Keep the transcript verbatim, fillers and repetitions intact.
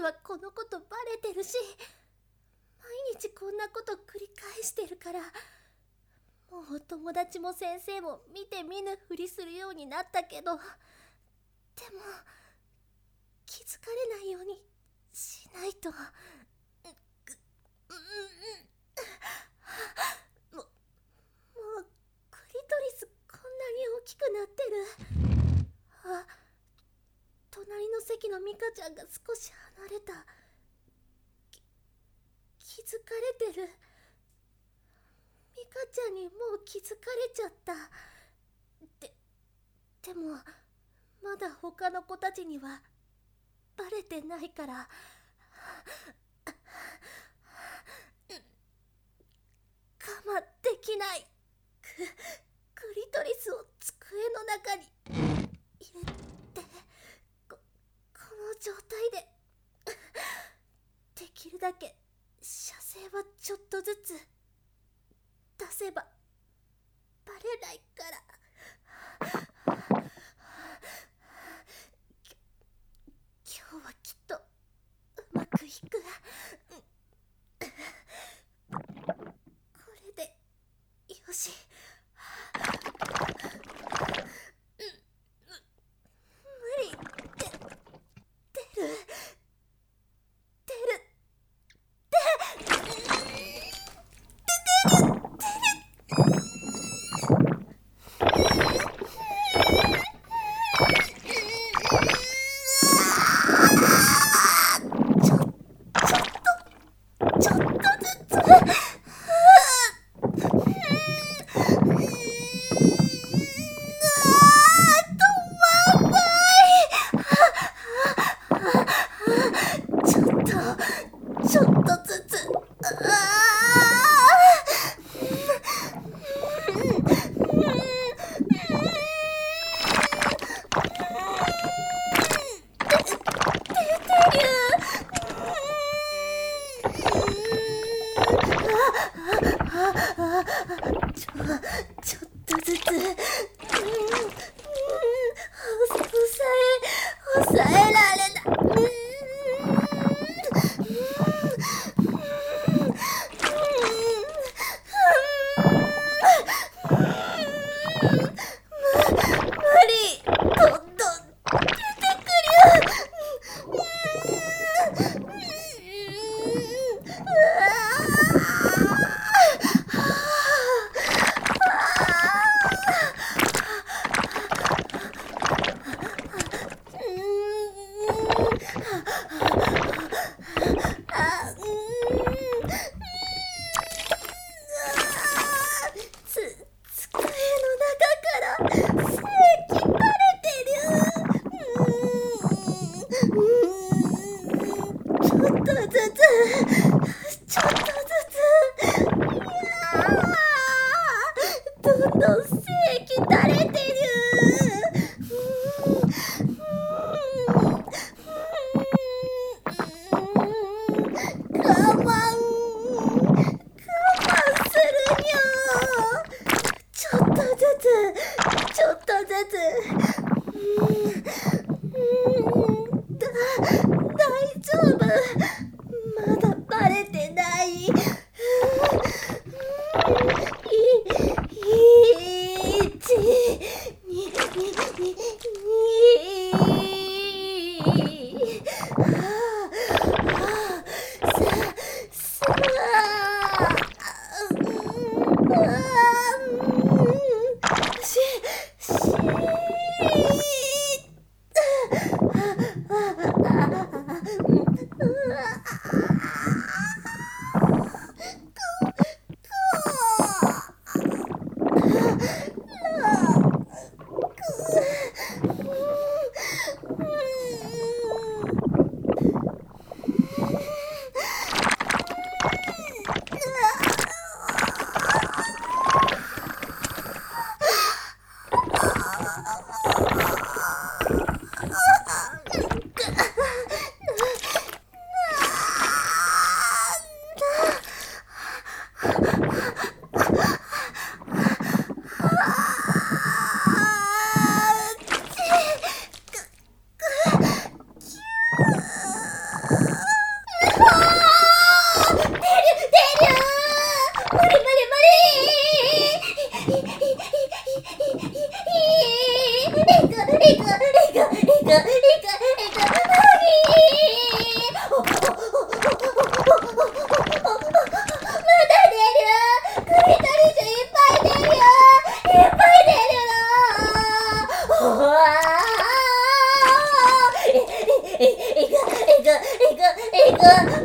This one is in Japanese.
はこのことバレてるし、毎日こんなこと繰り返してるから、もう友達も先生も見て見ぬふりするようになったけど、でも気づかれないようにしないと。ももうクリトリスこんなに大きくなってる。あ、隣の席のミカちゃんが少し離れた。き気づかれてる。ミカちゃんにもう気づかれちゃった。で、でもまだ他の子たちにはバレてないから。我慢できない。ク、クリトリスを机の中に入れて、こ、この状態でできるだけ射精はちょっとずつ出せばバレないから。き今日はきっとうまくいく。よし。無理。で、出る。出る。で、出る。出る。ちょ、ちょっと、ちょっとずつ。ちょっとずつ。ちょっとずつ。抑え、抑えられない。ちょっとずつ。 う